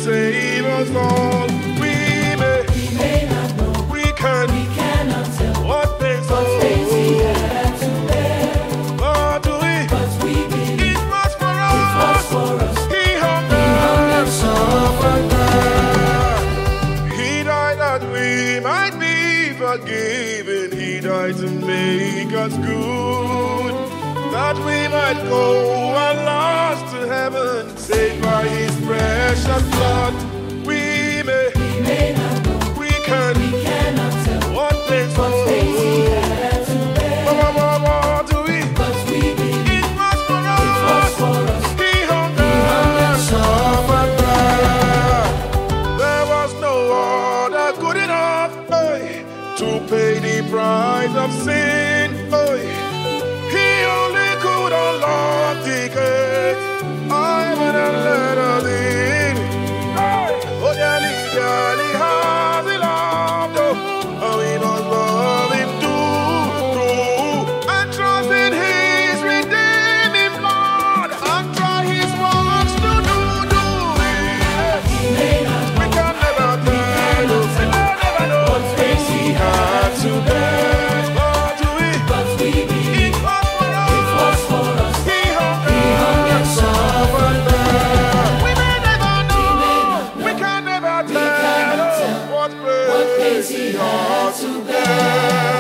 save us all. We may not know, we cannot tell what pains he had to bear. But we believe it was for us. He hung and suffered there. He died that we might be forgiven. He died to make us good, that we might go at last to heaven, saved by his precious blood. We may not know, we cannot tell what pains he had to bear. But we believe it was for us. He hung and suffered there. There was no other good enough to pay the price of sin. He only could unlock the gate. I would have let us in. Oh, Daddy, has he loved us? Oh, we must love him too. And trust in his redeeming blood. And try his works to do it. We can never tell. We can never know what face he had to bear. He had to bear.